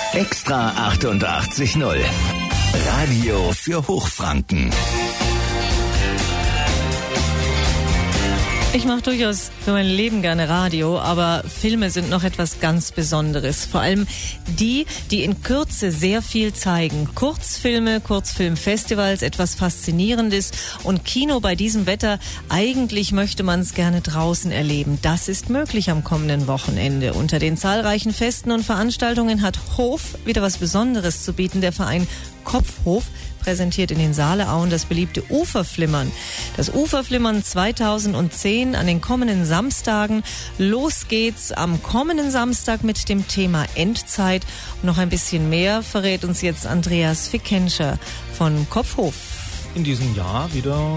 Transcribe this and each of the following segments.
Extra 88,0. Radio für Hochfranken. Ich mache durchaus für mein Leben gerne Radio, aber Filme sind noch etwas ganz Besonderes. Vor allem die in Kürze sehr viel zeigen. Kurzfilme, Kurzfilmfestivals, etwas Faszinierendes. Und Kino bei diesem Wetter, eigentlich möchte man es gerne draußen erleben. Das ist möglich am kommenden Wochenende. Unter den zahlreichen Festen und Veranstaltungen hat Hof wieder was Besonderes zu bieten. Der Verein Kopfhof präsentiert in den Saaleauen das beliebte Uferflimmern. Das Uferflimmern 2010 an den kommenden Samstagen. Los geht's am kommenden Samstag mit dem Thema Endzeit. Und noch ein bisschen mehr verrät uns jetzt Andreas Fickenscher von Kopfhof. In diesem Jahr wieder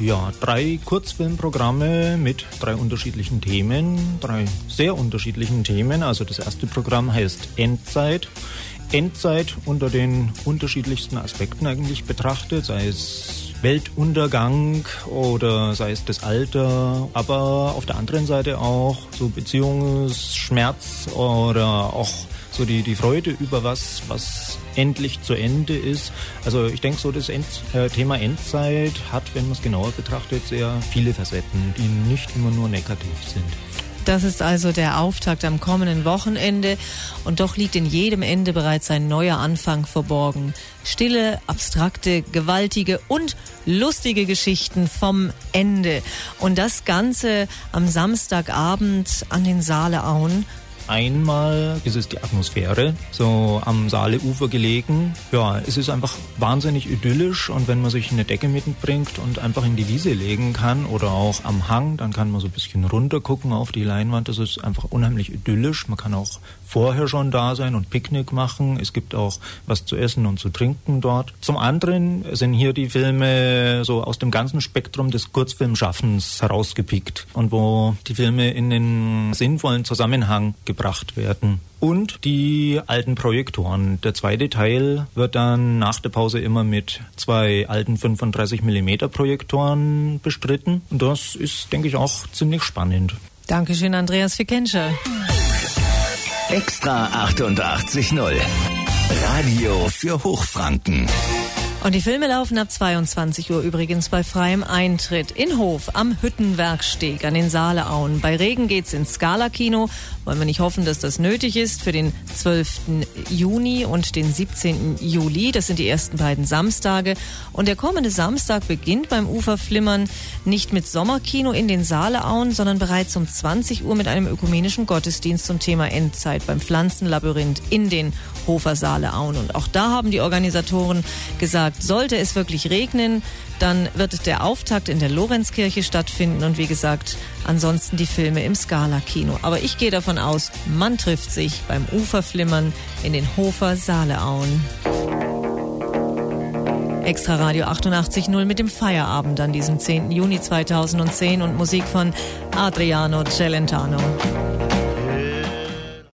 3 Kurzfilmprogramme mit 3 unterschiedlichen Themen, 3 sehr unterschiedlichen Themen. Also das erste Programm heißt Endzeit. Endzeit unter den unterschiedlichsten Aspekten eigentlich betrachtet, sei es Weltuntergang oder sei es das Alter, aber auf der anderen Seite auch so Beziehungsschmerz oder auch so die Freude über was endlich zu Ende ist. Also ich denke so, das Thema Endzeit hat, wenn man es genauer betrachtet, sehr viele Facetten, die nicht immer nur negativ sind. Das ist also der Auftakt am kommenden Wochenende und doch liegt in jedem Ende bereits ein neuer Anfang verborgen. Stille, abstrakte, gewaltige und lustige Geschichten vom Ende. Und das Ganze am Samstagabend an den Saaleauen. Einmal ist es die Atmosphäre, so am Saaleufer gelegen. Ja, es ist einfach wahnsinnig idyllisch und wenn man sich eine Decke mitbringt und einfach in die Wiese legen kann oder auch am Hang, dann kann man so ein bisschen runter gucken auf die Leinwand. Das ist einfach unheimlich idyllisch. Man kann auch vorher schon da sein und Picknick machen. Es gibt auch was zu essen und zu trinken dort. Zum anderen sind hier die Filme so aus dem ganzen Spektrum des Kurzfilmschaffens herausgepickt und wo die Filme in den sinnvollen Zusammenhang gebracht werden. Und die alten Projektoren. Der zweite Teil wird dann nach der Pause immer mit 2 alten 35mm Projektoren bestritten. Und das ist, denke ich, auch ziemlich spannend. Dankeschön, Andreas Fickenscher. Extra 88,0. Radio für Hochfranken. Und die Filme laufen ab 22 Uhr übrigens bei freiem Eintritt in Hof am Hüttenwerksteg an den Saaleauen. Bei Regen geht's ins Scala-Kino. Wollen wir nicht hoffen, dass das nötig ist für den 12. Juni und den 17. Juli. Das sind die ersten beiden Samstage. Und der kommende Samstag beginnt beim Uferflimmern nicht mit Sommerkino in den Saaleauen, sondern bereits um 20 Uhr mit einem ökumenischen Gottesdienst zum Thema Endzeit beim Pflanzenlabyrinth in den Hofer Saaleauen. Und auch da haben die Organisatoren gesagt, sollte es wirklich regnen, dann wird der Auftakt in der Lorenzkirche stattfinden und wie gesagt, ansonsten die Filme im Scala-Kino. Aber ich gehe davon aus, man trifft sich beim Uferflimmern in den Hofer Saaleauen. Extra Radio 88,0 mit dem Feierabend an diesem 10. Juni 2010 und Musik von Adriano Celentano.